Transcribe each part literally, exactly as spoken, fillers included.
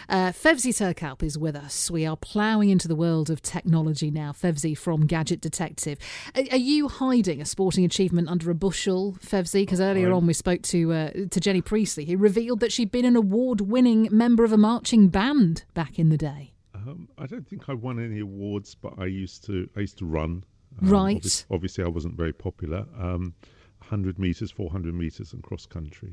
Uh, Fevzi Turkalp is with us. We are ploughing into the world of technology now. Fevzi from Gadget Detective. Are, are you hiding a sporting achievement under a bushel, Fevzi? Because earlier on we spoke to uh, to Jenny Priestley, who revealed that she'd been an award-winning member of a marching band back in the day. Um, I don't think I won any awards, but I used to. I used to run. Um, right. Obviously, obviously, I wasn't very popular. Um, one hundred meters, four hundred meters, and cross country.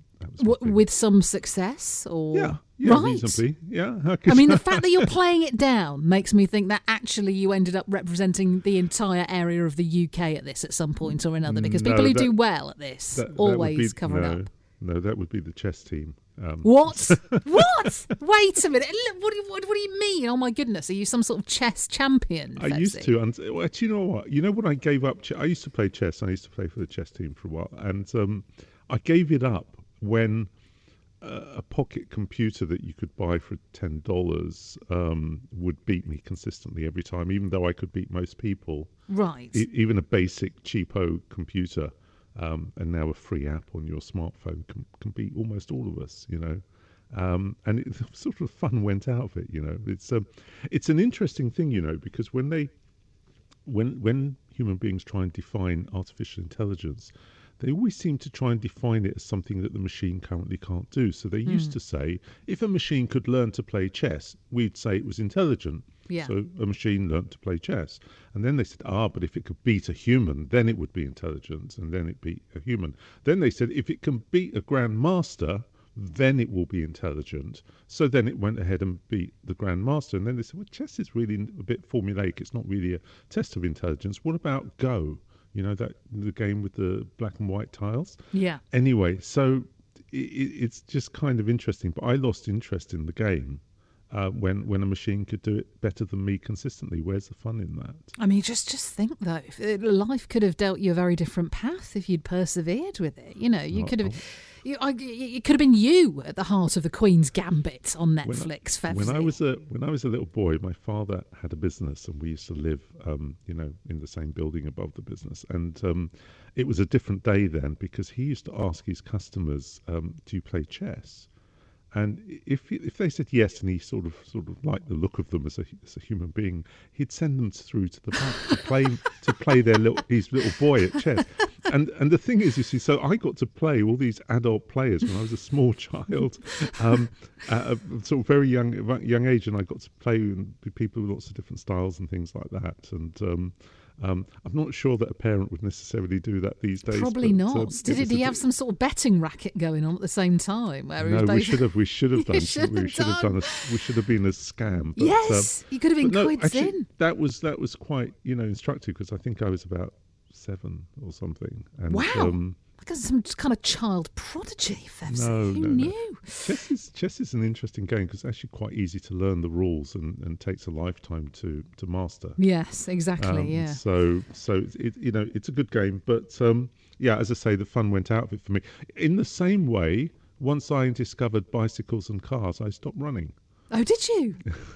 W- with some success, or yeah, yeah, right. reasonably, yeah. I mean, the fact that you're playing it down makes me think that actually you ended up representing the entire area of the U K at this at some point or another, because no, people who that, do well at this that, always that be, cover no, it up. No, that would be the chess team. Um, what? What? Wait a minute. What do, you, what, what do you mean? Oh, my goodness. Are you some sort of chess champion, I Fevzi? used to. And, well, actually, you know what? You know when I gave up? Ch- I used to play chess. I used to play for the chess team for a while. And um, I gave it up when uh, a pocket computer that you could buy for ten dollars um, would beat me consistently every time, even though I could beat most people. Right. E- even a basic cheapo computer. Um, and now a free app on your smartphone can, can beat almost all of us, you know. Um, and it, sort of fun went out of it, you know. It's um, it's an interesting thing, you know, because when they, when when human beings try and define artificial intelligence, they always seem to try and define it as something that the machine currently can't do. So they mm. used to say, if a machine could learn to play chess, we'd say it was intelligent. Yeah. So a machine learned to play chess. And then they said, ah, but if it could beat a human, then it would be intelligent, and then it beat a human. Then they said, if it can beat a grandmaster, then it will be intelligent. So then it went ahead and beat the grandmaster. And then they said, well, chess is really a bit formulaic. It's not really a test of intelligence. What about Go? You know, that the game with the black and white tiles? Yeah. Anyway, so it, it's just kind of interesting. But I lost interest in the game. Uh, when when a machine could do it better than me consistently. Where's the fun in that? I mean, just just think though, if, life could have dealt you a very different path if you'd persevered with it. You know, you Oh, could have, oh. you, I, it could have been you at the heart of the Queen's Gambit on Netflix. When I, when I was a when I was a little boy, my father had a business, and we used to live, um, you know, in the same building above the business. And um, it was a different day then, because he used to ask his customers, um, "Do you play chess?" And if if they said yes, and he sort of sort of liked the look of them as a as a human being, he'd send them through to the back to play to play their little his little boy at chess. And and the thing is, you see, so I got to play all these adult players when I was a small child, um, at a sort of very young young age, and I got to play with people with lots of different styles and things like that. And um, Um, I'm not sure that a parent would necessarily do that these days. Probably but, not. Um, Did it? Did you have some sort of betting racket going on at the same time? Where no, we should have. We should have done. should we have should done. have done. A, we should have been a scam. But, yes, um, you could have been no, quids actually, in. That was that was quite you know instructive, because I think I was about seven or something. And, wow. Um, Like some kind of child prodigy, Fevzi. No, Who no, knew? No. Chess is chess is an interesting game because it's actually quite easy to learn the rules and, and takes a lifetime to, to master. Yes, exactly. Um, yeah. So so it, it you know it's a good game, but um, yeah, as I say, the fun went out of it for me. In the same way, once I discovered bicycles and cars, I stopped running. Oh, did you?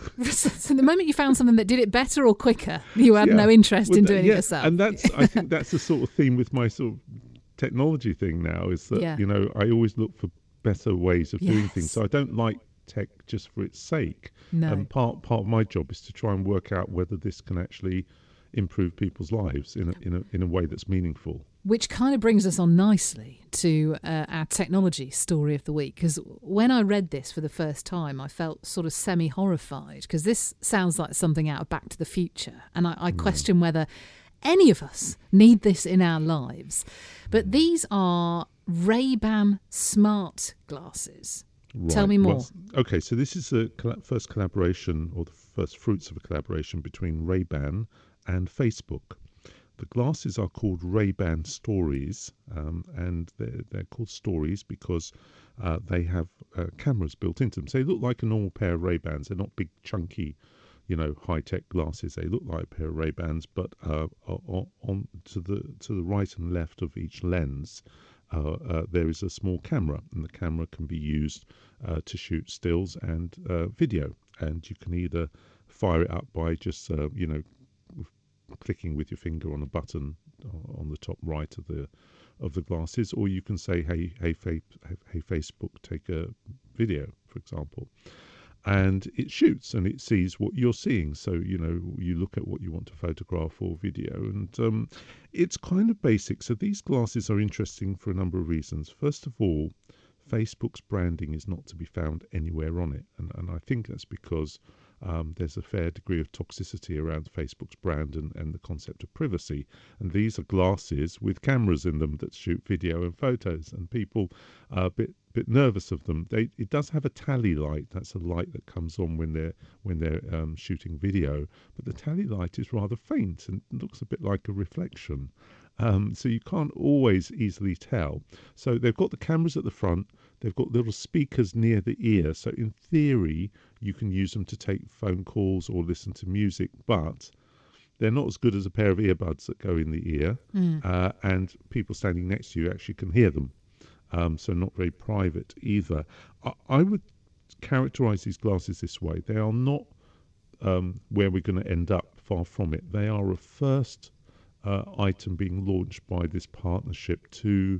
So the moment you found something that did it better or quicker, you had yeah. no interest well, in doing yeah, it yourself. And that's I think that's the sort of theme with my sort of technology thing now, is that yeah. you know I always look for better ways of yes. doing things. So I don't like tech just for its sake. No. And part part of my job is to try and work out whether this can actually improve people's lives in a, in a in a way that's meaningful. Which kind of brings us on nicely to uh, our technology story of the week, because when I read this for the first time, I felt sort of semi-horrified, because this sounds like something out of Back to the Future, and I, I mm. question whether any of us need this in our lives. But these are Ray-Ban smart glasses. Right. Tell me more. Well, okay, so this is the coll- first collaboration, or the first fruits of a collaboration between Ray-Ban and Facebook. The glasses are called Ray-Ban Stories, um, and they're, they're called Stories because uh, they have uh, cameras built into them. So they look like a normal pair of Ray-Bans. They're not big, chunky, you know, high-tech glasses. They look like a pair of Ray-Bans, but uh, on, on to the to the right and left of each lens, uh, uh, there is a small camera, and the camera can be used uh, to shoot stills and uh, video. And you can either fire it up by just, uh, you know, clicking with your finger on a button on the top right of the of the glasses, or you can say, hey hey, fa- hey Facebook, take a video, for example. and it shoots and it sees what you're seeing. So, you know, you look at what you want to photograph or video, and um, it's kind of basic. So these glasses are interesting for a number of reasons. First of all, Facebook's branding is not to be found anywhere on it, and, and I think that's because um, there's a fair degree of toxicity around Facebook's brand and, and the concept of privacy. And these are glasses with cameras in them that shoot video and photos, and people are a bit bit nervous of them. They, it does have a tally light. That's a light that comes on when they're when they're um, shooting video, but the tally light is rather faint and looks a bit like a reflection. Um, so you can't always easily tell. So they've got the cameras at the front, they've got little speakers near the ear, so in theory you can use them to take phone calls or listen to music, but they're not as good as a pair of earbuds that go in the ear, mm. uh, and people standing next to you actually can hear them, um, so not very private either. I, I would characterize these glasses this way: they are not um, where we're going to end up, far from it. They are a first Uh, item being launched by this partnership to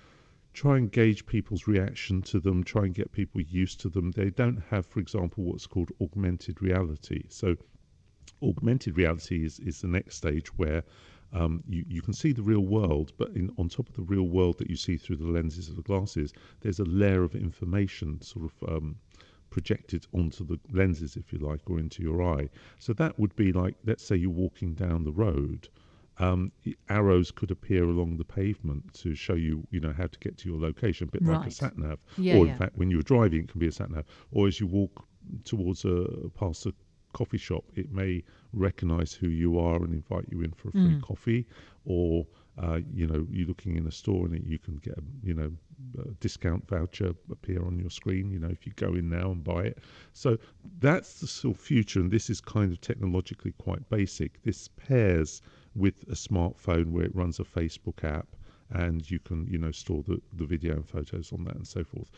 try and gauge people's reaction to them, try and get people used to them. They don't have, for example, what's called augmented reality. So augmented reality is, is the next stage where um, you, you can see the real world, but in, on top of the real world that you see through the lenses of the glasses, there's a layer of information sort of um, projected onto the lenses, if you like, or into your eye. So that would be like, let's say you're walking down the road, Um, arrows could appear along the pavement to show you, you know, how to get to your location, a bit right. like a sat nav. Yeah, or in yeah. fact, when you're driving, it can be a sat nav. Or as you walk towards a past a coffee shop, it may recognise who you are and invite you in for a free mm. coffee. Or uh, you know, you're looking in a store and you can get a, you know, a discount voucher appear on your screen. You know, if you go in now and buy it. So that's the sort of future, and this is kind of technologically quite basic. This pairs with a smartphone where it runs a Facebook app, and you can, you know, store the, the video and photos on that and so forth.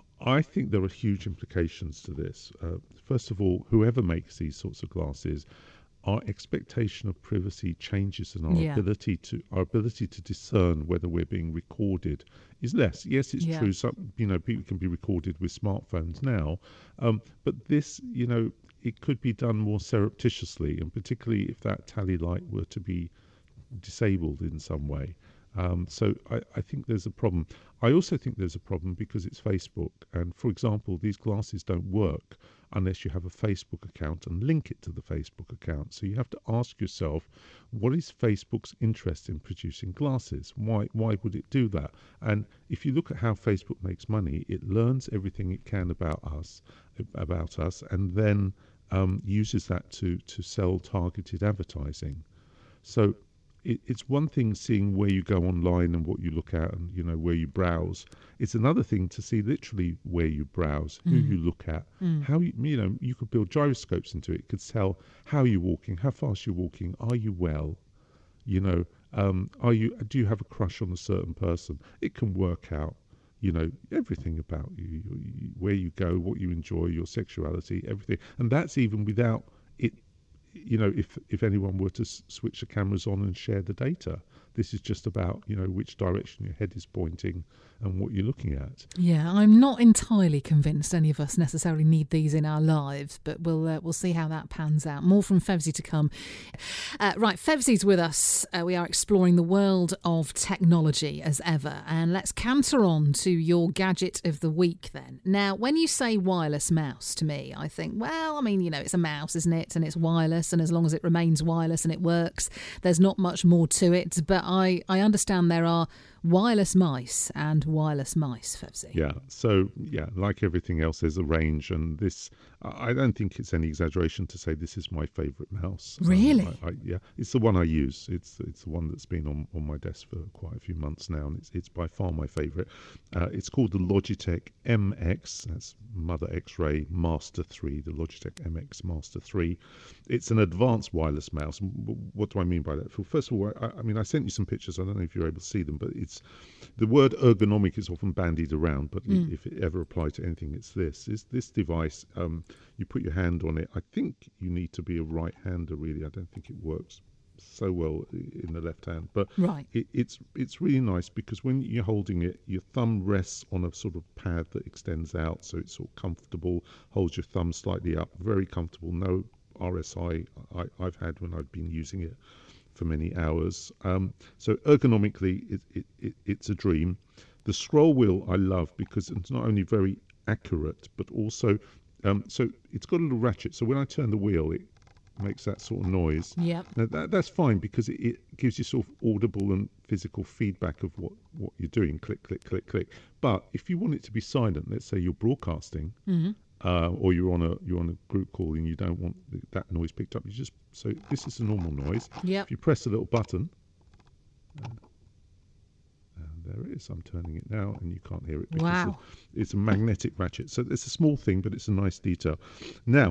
I think there are huge implications to this. Uh, first of all, whoever makes these sorts of glasses, our expectation of privacy changes, and our yeah. ability to our ability to discern whether we're being recorded is less. Yes, it's yeah. true. Some, you know, people can be recorded with smartphones now, um, but this, you know, it could be done more surreptitiously, and particularly if that tally light were to be disabled in some way. Um, so I, I think there's a problem. I also think there's a problem because it's Facebook. And for example, these glasses don't work unless you have a Facebook account and link it to the Facebook account. So you have to ask yourself, what is Facebook's interest in producing glasses? Why, why would it do that? And if you look at how Facebook makes money, it learns everything it can about us, about us, and then um, uses that to, to sell targeted advertising. So it, it's one thing seeing where you go online and what you look at and, you know, where you browse. It's another thing to see literally where you browse, who mm. you look at, mm. how you, you know, you could build gyroscopes into it. It could tell how you're walking, how fast you're walking, are you well, you know, um, are you, do you have a crush on a certain person? It can work out, you know, everything about you, you, where you go, what you enjoy, your sexuality, everything. And that's even without it, you know, if, if anyone were to s- switch the cameras on and share the data. This is just about, you know, which direction your head is pointing and what you're looking at. Yeah, I'm not entirely convinced any of us necessarily need these in our lives, but we'll uh, we'll see how that pans out. More from Fevzi to come. Uh, right, Fevzi's with us. Uh, we are exploring the world of technology as ever, and let's canter on to your gadget of the week then. Now, when you say wireless mouse to me, I think, well, I mean, you know, it's a mouse, isn't it? And it's wireless, and as long as it remains wireless and it works, there's not much more to it. But I, I understand there are wireless mice and wireless mice, Fevzi. Yeah, so, yeah, like everything else, there's a range, and this, I don't think it's any exaggeration to say this is my favourite mouse. Really? Um, I, I, yeah, it's the one I use. It's it's the one that's been on, on my desk for quite a few months now, and it's it's by far my favourite. Uh, it's called the Logitech M X, that's Mother X-Ray Master three, the Logitech M X Master three. It's an advanced wireless mouse. What do I mean by that? Well, first of all, I, I mean, I sent you some pictures. I don't know if you're able to see them, but it's the word ergonomic is often bandied around, but mm. if it ever applied to anything, it's this. Is this device, um, you put your hand on it. I think you need to be a right-hander, really. I don't think it works so well in the left hand, but right. it, it's it's really nice because when you're holding it, your thumb rests on a sort of pad that extends out, so it's sort of comfortable. Holds your thumb slightly up, very comfortable. No R S I I, I've had when I've been using it for many hours. Um, so ergonomically, it, it, it, it's a dream. The scroll wheel I love because it's not only very accurate, but also um, so it's got a little ratchet. So when I turn the wheel, it makes that sort of noise. Yeah. Now that, that's fine because it, it gives you sort of audible and physical feedback of what, what you're doing. Click, click, click, click. But if you want it to be silent, let's say you're broadcasting, mm-hmm. uh, or you're on a you're on a group call and you don't want the, that noise picked up, you just so this is a normal noise. Yeah. If you press a little button, uh, and there it is. I'm turning it now, and you can't hear it because wow. it's, it's a magnetic ratchet. So it's a small thing, but it's a nice detail. Now,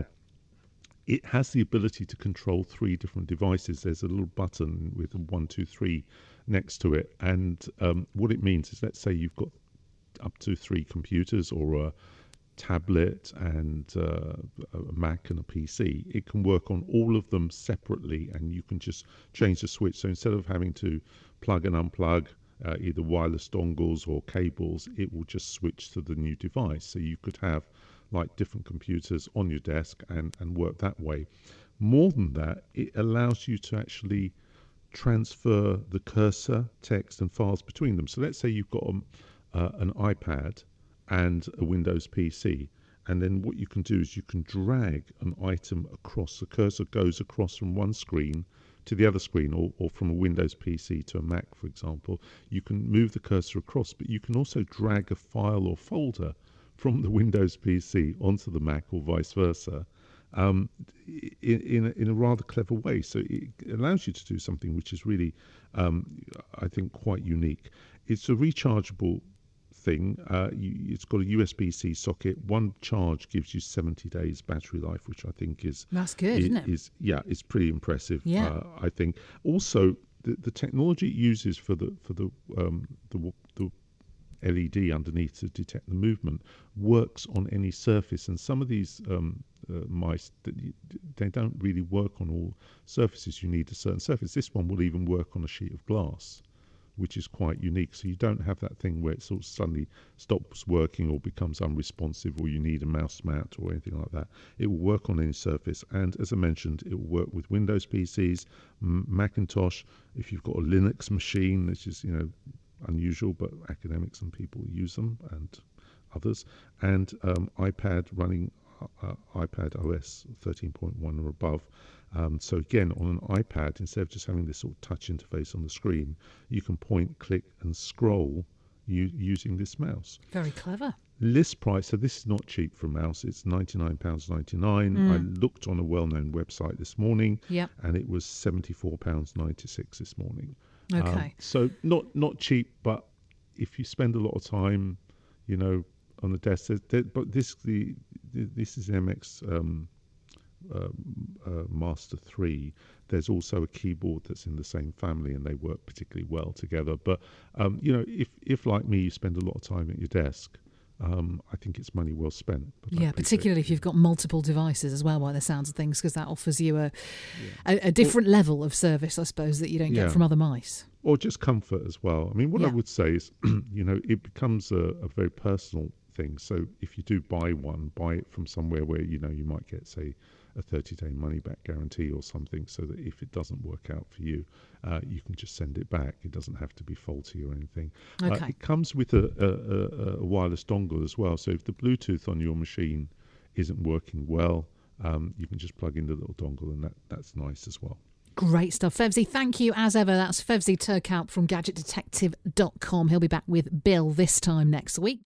it has the ability to control three different devices. There's a little button with a one, two, three next to it. And um, what it means is, let's say you've got up to three computers or a tablet and uh, a Mac and a P C. It can work on all of them separately, and you can just change the switch. So instead of having to plug and unplug uh, either wireless dongles or cables, it will just switch to the new device. So you could have like different computers on your desk and, and work that way. More than that, it allows you to actually transfer the cursor, text and files between them. So let's say you've got a, uh, an iPad and a Windows P C, and then what you can do is you can drag an item across. The cursor goes across from one screen to the other screen, or, or from a Windows P C to a Mac, for example. You can move the cursor across, but you can also drag a file or folder from the Windows P C onto the Mac or vice versa, um, in, in, a, in a rather clever way. So it allows you to do something which is really, um, I think, quite unique. It's a rechargeable thing. Uh, you, it's got a U S B C socket. One charge gives you seventy days battery life, which I think is... That's good, is, isn't it? Is, yeah, it's pretty impressive, yeah. uh, I think. Also, the, the technology it uses for the, for the, um, the, the L E D underneath to detect the movement works on any surface, and some of these um, uh, mice, they don't really work on all surfaces. You need a certain surface. This one will even work on a sheet of glass, which is quite unique. So you don't have that thing where it sort of suddenly stops working or becomes unresponsive, or you need a mouse mat or anything like that. It will work on any surface, and as I mentioned, it will work with Windows P Cs, Macintosh. If you've got a Linux machine, which is, you know, unusual, but academics and people use them, and others, and um, iPad running uh, iPad O S thirteen point one or above. Um, so again, on an iPad, instead of just having this sort of touch interface on the screen, you can point, click, and scroll u- using this mouse. Very clever. List price, so this is not cheap for a mouse. It's ninety-nine pounds ninety-nine. Mm. I looked on a well-known website this morning, yep. and it was seventy-four pounds ninety-six this morning. Okay. Um, so not not cheap, but if you spend a lot of time, you know, on the desk, there, there, but this the, the this is M X um, uh, uh, Master three. There's also a keyboard that's in the same family, and they work particularly well together. But um, you know, if if like me, you spend a lot of time at your desk, Um, I think it's money well spent. Yeah, particularly if you've got multiple devices as well, by the sounds of things, because that offers you a, yeah. a, a different well, level of service, I suppose, that you don't yeah. get from other mice. Or just comfort as well. I mean, what yeah. I would say is, you know, it becomes a, a very personal thing. So if you do buy one, buy it from somewhere where, you know, you might get, say, a thirty-day money-back guarantee or something, so that if it doesn't work out for you, uh, you can just send it back. It doesn't have to be faulty or anything. Okay. Uh, it comes with a, a, a wireless dongle as well, so if the Bluetooth on your machine isn't working well, um, you can just plug in the little dongle, and that, that's nice as well. Great stuff. Fevzi, thank you as ever. That's Fevzi Turkalp from gadget detective dot com. He'll be back with Bill this time next week.